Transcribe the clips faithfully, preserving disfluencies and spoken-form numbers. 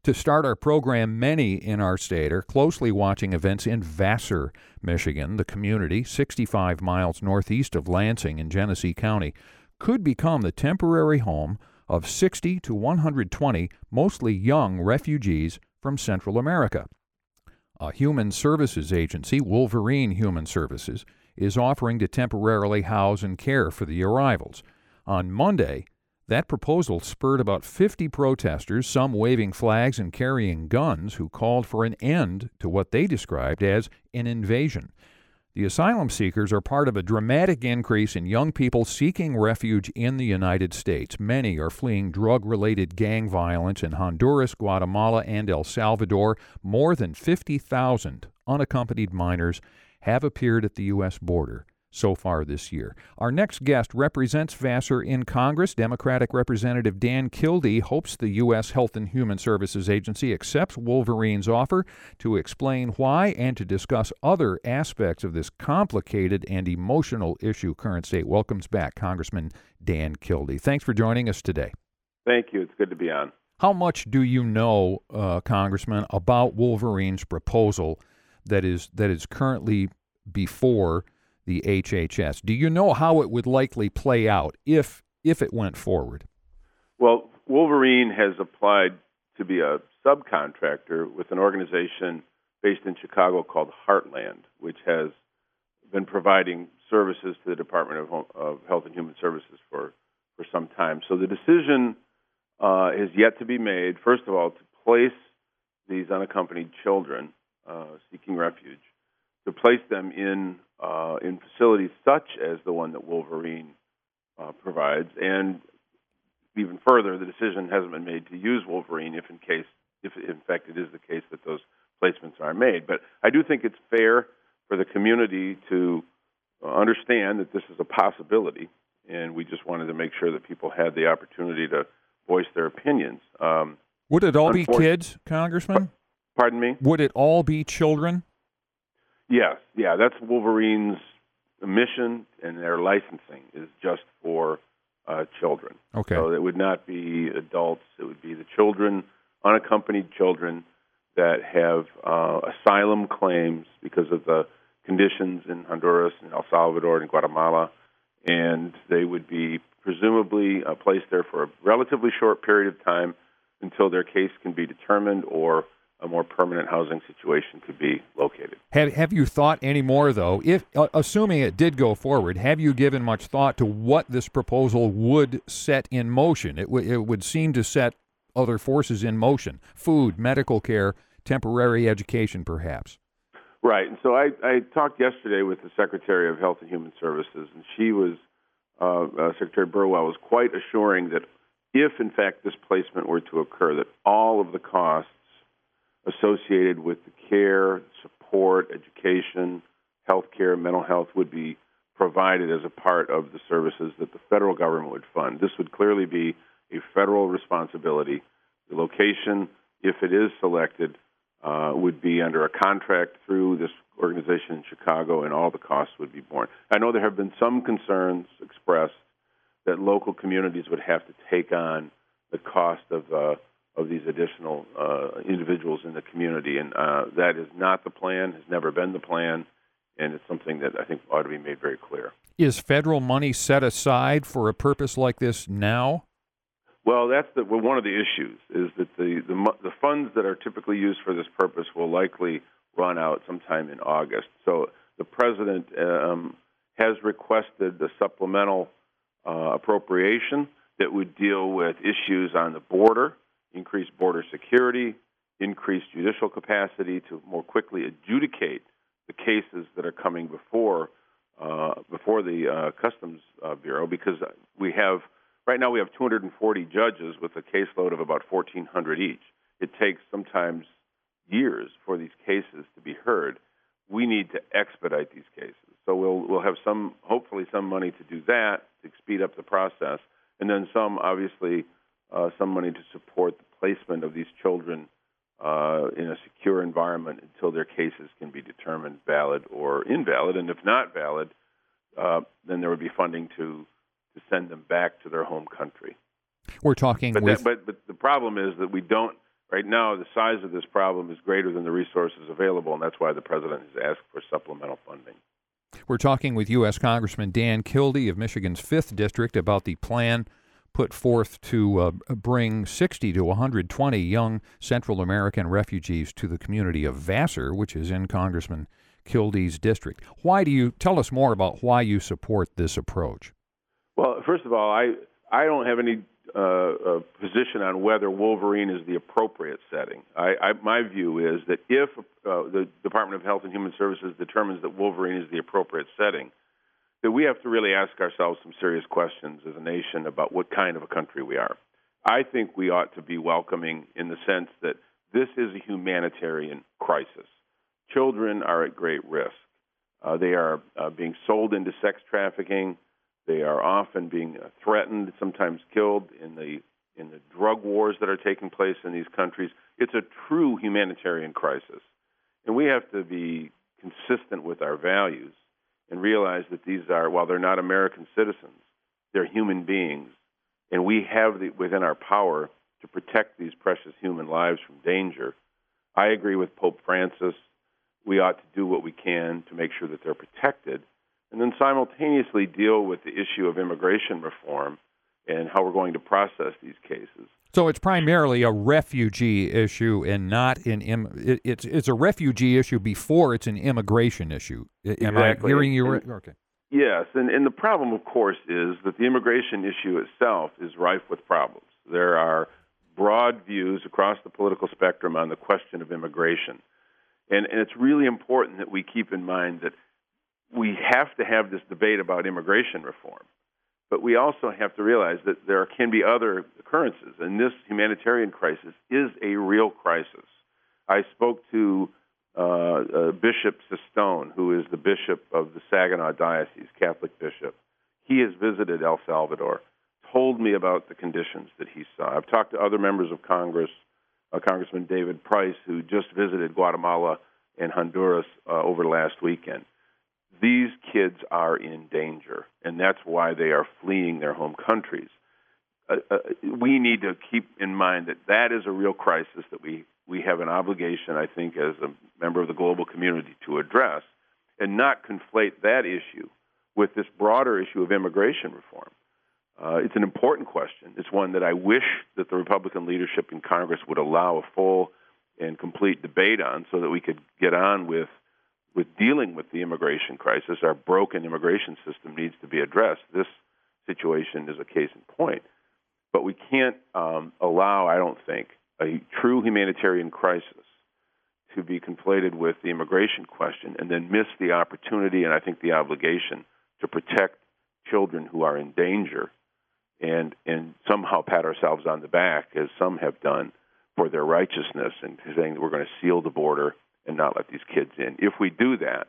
To start our program, many in our state are closely watching events in Vassar, Michigan. The community, sixty-five miles northeast of Lansing in Genesee County, could become the temporary home of sixty to one hundred twenty mostly young refugees from Central America. A human services agency, Wolverine Human Services, is offering to temporarily house and care for the arrivals. On Monday, that proposal spurred about fifty protesters, some waving flags and carrying guns, who called for an end to what they described as an invasion. The asylum seekers are part of a dramatic increase in young people seeking refuge in the United States. Many are fleeing drug-related gang violence in Honduras, Guatemala, and El Salvador. More than fifty thousand unaccompanied minors have appeared at the U S border so far this year. Our next guest represents Vassar in Congress. Democratic Representative Dan Kildee hopes the U S Health and Human Services Agency accepts Wolverine's offer to explain why and to discuss other aspects of this complicated and emotional issue current state welcomes back Congressman Dan Kildee. Thanks for joining us today. Thank you. It's good to be on. How much do you know, uh, Congressman, about Wolverine's proposal that is that is currently before the H H S? Do you know how it would likely play out if if it went forward? Well, Wolverine has applied to be a subcontractor with an organization based in Chicago called Heartland, which has been providing services to the Department of, Home, of Health and Human Services for, for some time. So the decision uh, is yet to be made, first of all, to place these unaccompanied children uh, seeking refuge, to place them in uh, in facilities such as the one that Wolverine uh, provides, and even further, the decision hasn't been made to use Wolverine if, in case, if in fact it is the case that those placements are made. But I do think it's fair for the community to uh, understand that this is a possibility, and we just wanted to make sure that people had the opportunity to voice their opinions. Um, Would it all be kids, Congressman? Pardon me? Would it all be children? Yes, yeah, that's Wolverine's mission, and their licensing is just for uh, children. Okay. So it would not be adults. It would be the children, unaccompanied children that have uh, asylum claims because of the conditions in Honduras and El Salvador and Guatemala, and they would be presumably uh, placed there for a relatively short period of time until their case can be determined or a more permanent housing situation could be located. Have Have you thought any more, though, if uh, assuming it did go forward, have you given much thought to what this proposal would set in motion? It, w- it would seem to set other forces in motion: food, medical care, temporary education, perhaps. Right. And so I, I talked yesterday with the Secretary of Health and Human Services, and she was, uh, uh, Secretary Burwell was quite assuring that if, in fact, this placement were to occur, that all of the costs associated with the care, support, education, health care, mental health would be provided as a part of the services that the federal government would fund. This would clearly be a federal responsibility. The location, if it is selected, uh, would be under a contract through this organization in Chicago, and all the costs would be borne. I know there have been some concerns expressed that local communities would have to take on the cost of uh, of these additional uh, individuals in the community. And uh, that is not the plan, has never been the plan, and it's something that I think ought to be made very clear. Is federal money set aside for a purpose like this now? Well, that's the, well, one of the issues, is that the, the, the funds that are typically used for this purpose will likely run out sometime in August. So the president um, has requested the supplemental uh, appropriation that would deal with issues on the border, increased border security, increased judicial capacity to more quickly adjudicate the cases that are coming before uh, before the uh, Customs uh, Bureau, because we have right now we have two hundred forty judges with a caseload of about fourteen hundred each. It takes sometimes years for these cases to be heard. We need to expedite these cases, so we'll we'll have some hopefully some money to do that to speed up the process, and then some obviously. Uh, some money to support the placement of these children uh, in a secure environment until their cases can be determined valid or invalid. And if not valid, uh, then there would be funding to, to send them back to their home country. We're talking but with... That, but, but the problem is that we don't Right now, the size of this problem is greater than the resources available, and that's why the president has asked for supplemental funding. We're talking with U S Congressman Dan Kildee of Michigan's fifth District about the plan put forth to uh, bring sixty to one hundred twenty young Central American refugees to the community of Vassar, which is in Congressman Kildee's district. Why do you tell us more about why you support this approach? Well, first of all, I I don't have any uh, uh, position on whether Wolverine is the appropriate setting. I, I, my view is that if uh, the Department of Health and Human Services determines that Wolverine is the appropriate setting, that we have to really ask ourselves some serious questions as a nation about what kind of a country we are. I think we ought to be welcoming in the sense that this is a humanitarian crisis. Children are at great risk. Uh, they are uh, being sold into sex trafficking. They are often being uh, threatened, sometimes killed in the in the drug wars that are taking place in these countries. It's a true humanitarian crisis. And we have to be consistent with our values and realize that these are, while they're not American citizens, they're human beings. And we have the, within our power to protect these precious human lives from danger. I agree with Pope Francis. We ought to do what we can to make sure that they're protected, and then simultaneously deal with the issue of immigration reform and how we're going to process these cases. So it's primarily a refugee issue and not an Im- it, it's it's a refugee issue before it's an immigration issue. Am Exactly. I hearing you and, right? Okay. Yes, and, and the problem, of course, is that the immigration issue itself is rife with problems. There are broad views across the political spectrum on the question of immigration. And, and it's really important that we keep in mind that we have to have this debate about immigration reform. But we also have to realize that there can be other occurrences, and this humanitarian crisis is a real crisis. I spoke to uh, uh, Bishop Sistone, who is the bishop of the Saginaw Diocese, Catholic bishop. He has visited El Salvador, told me about the conditions that he saw. I've talked to other members of Congress, uh, Congressman David Price, who just visited Guatemala and Honduras uh, over last weekend. These kids are in danger, and that's why they are fleeing their home countries. Uh, uh, we need to keep in mind that that is a real crisis that we, we have an obligation, I think, as a member of the global community to address, and not conflate that issue with this broader issue of immigration reform. Uh, it's an important question. It's one that I wish that the Republican leadership in Congress would allow a full and complete debate on so that we could get on with with dealing with the immigration crisis. Our broken immigration system needs to be addressed. This situation is a case in point. But we can't um, allow, I don't think, a true humanitarian crisis to be conflated with the immigration question and then miss the opportunity and I think the obligation to protect children who are in danger and, and somehow pat ourselves on the back, as some have done, for their righteousness and saying that we're going to seal the border and not let these kids in. If we do that,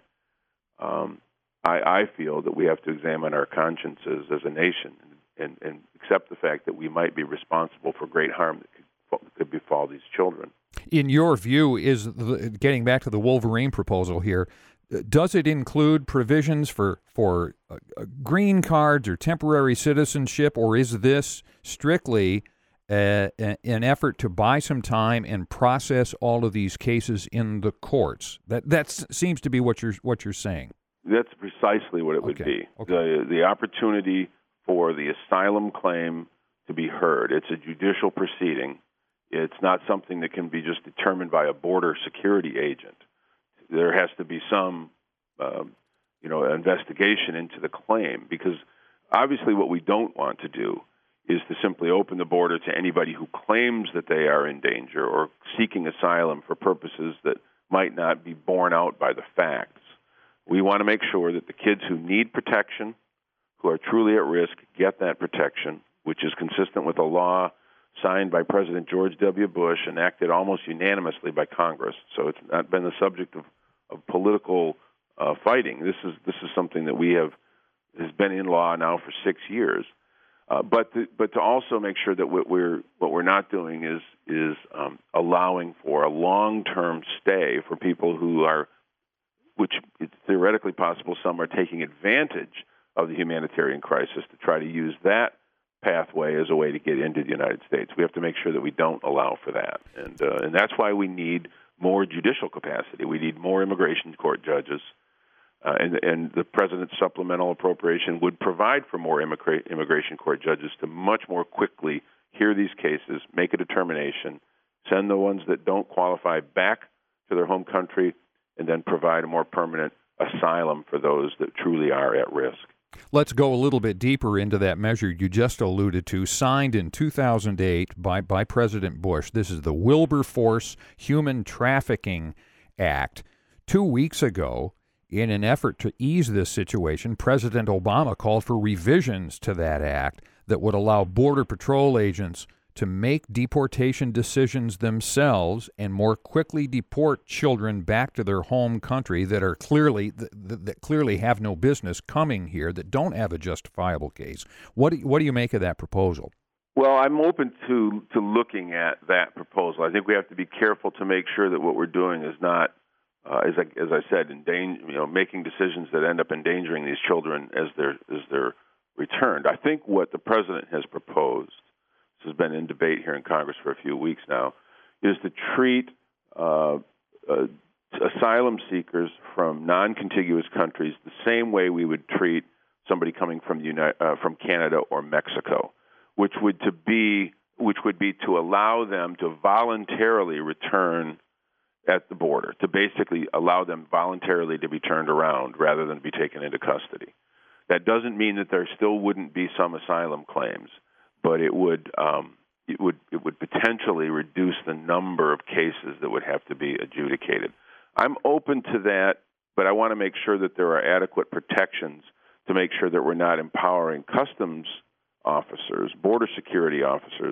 um, I, I feel that we have to examine our consciences as a nation and, and accept the fact that we might be responsible for great harm that could, could befall these children. In your view, is the, getting back to the Wolverine proposal here, does it include provisions for, for uh, green cards or temporary citizenship, or is this strictly Uh, an effort to buy some time and process all of these cases in the courts? That that seems to be what you're what you're saying. That's precisely what it would okay. be. Okay. The the opportunity for the asylum claim to be heard. It's a judicial proceeding. It's not something that can be just determined by a border security agent. There has to be some, um, you know, investigation into the claim, because obviously what we don't want to do is to simply open the border to anybody who claims that they are in danger or seeking asylum for purposes that might not be borne out by the facts. We want to make sure that the kids who need protection, who are truly at risk, get that protection, which is consistent with a law signed by President George W. Bush, enacted almost unanimously by Congress. So it's not been the subject of, of political uh, fighting. This is this is something that we have has been in law now for six years. Uh, but to, but to also make sure that what we're what we're not doing is is um, allowing for a long-term stay for people who are, which it's theoretically possible some are taking advantage of the humanitarian crisis to try to use that pathway as a way to get into the United States. We have to make sure that we don't allow for that. And, uh, and that's why we need more judicial capacity. We need more immigration court judges. Uh, and, and the President's supplemental appropriation would provide for more immigra- immigration court judges to much more quickly hear these cases, make a determination, send the ones that don't qualify back to their home country, and then provide a more permanent asylum for those that truly are at risk. Let's go a little bit deeper into that measure you just alluded to, signed in two thousand eight by, by President Bush. This is the Wilberforce Human Trafficking Act. Two weeks ago, in an effort to ease this situation, President Obama called for revisions to that act that would allow Border Patrol agents to make deportation decisions themselves and more quickly deport children back to their home country that are clearly that, that clearly have no business coming here, that don't have a justifiable case. What do you, what do you make of that proposal? Well, I'm open to to looking at that proposal. I think we have to be careful to make sure that what we're doing is not, uh, as I as I said, endanger, you know, making decisions that end up endangering these children as they're as they're returned. I think what the president has proposed, this has been in debate here in Congress for a few weeks now, is to treat uh, uh, asylum seekers from non-contiguous countries the same way we would treat somebody coming from the United, uh, from Canada or Mexico, which would to be which would be to allow them to voluntarily return at the border, to basically allow them voluntarily to be turned around rather than be taken into custody. That doesn't mean that there still wouldn't be some asylum claims, but it would um, it would it would potentially reduce the number of cases that would have to be adjudicated. I'm open to that, but I want to make sure that there are adequate protections to make sure that we're not empowering customs officers, border security officers,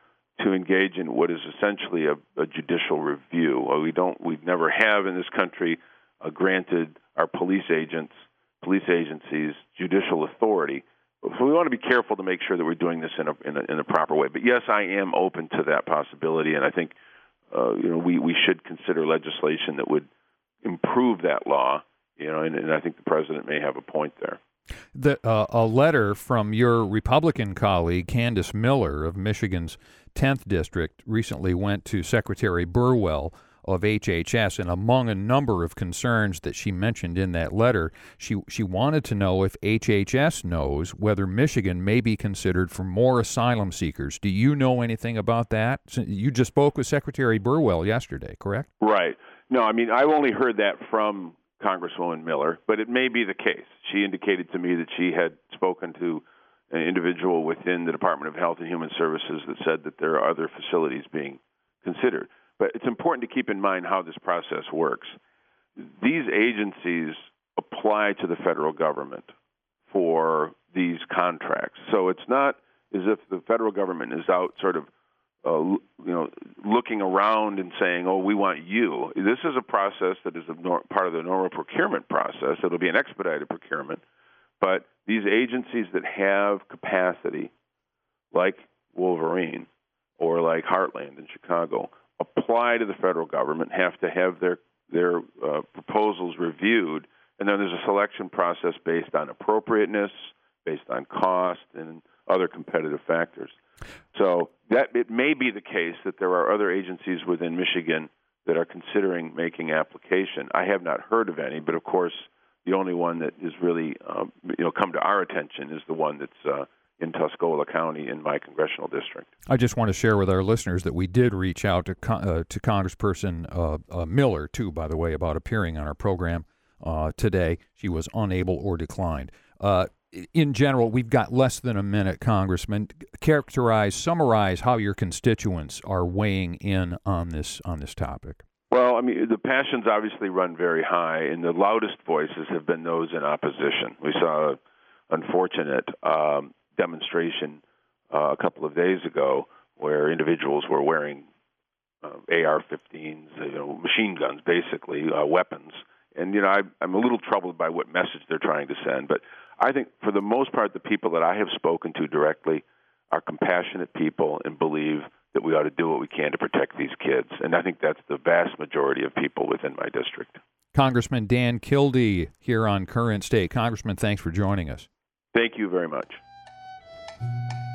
to engage in what is essentially a, a judicial review. Well, we don't, we never have in this country uh, granted our police agents, police agencies, judicial authority. So we want to be careful to make sure that we're doing this in a in a, in a proper way. But yes, I am open to that possibility, and I think uh, you know we, we should consider legislation that would improve that law. You know, and, and I think the president may have a point there. The, uh, a letter from your Republican colleague, Candace Miller of Michigan's tenth District, recently went to Secretary Burwell of H H S, and among a number of concerns that she mentioned in that letter, she, she wanted to know if H H S knows whether Michigan may be considered for more asylum seekers. Do you know anything about that? You just spoke with Secretary Burwell yesterday, correct? Right. No, I mean, I've only heard that from Congresswoman Miller, but it may be the case. She indicated to me that she had spoken to an individual within the Department of Health and Human Services that said that there are other facilities being considered. But it's important to keep in mind how this process works. These agencies apply to the federal government for these contracts. So it's not as if the federal government is out sort of Uh, you know, looking around and saying, "Oh, we want you." This is a process that is a nor- part of the normal procurement process. It'll be an expedited procurement, but these agencies that have capacity, like Wolverine or like Heartland in Chicago, apply to the federal government, have to have their their uh, proposals reviewed, and then there's a selection process based on appropriateness, based on cost, and other competitive factors. So that it may be the case that there are other agencies within Michigan that are considering making application. I have not heard of any, but of course, the only one that is really um, you know come to our attention is the one that's uh, in Tuscola County in my congressional district. I just want to share with our listeners that we did reach out to uh, to Congressperson uh, uh, Miller too, by the way, about appearing on our program uh, today. She was unable or declined. Uh, In general, we've got less than a minute, Congressman. Characterize, summarize how your constituents are weighing in on this on this topic. Well, I mean, the passions obviously run very high, and the loudest voices have been those in opposition. We saw an unfortunate um, demonstration uh, a couple of days ago where individuals were wearing uh, A R fifteens, you know, machine guns, basically, uh, weapons. And, you know, I, I'm a little troubled by what message they're trying to send, but I think for the most part, the people that I have spoken to directly are compassionate people and believe that we ought to do what we can to protect these kids. And I think that's the vast majority of people within my district. Congressman Dan Kildee here on Current State. Congressman, thanks for joining us. Thank you very much.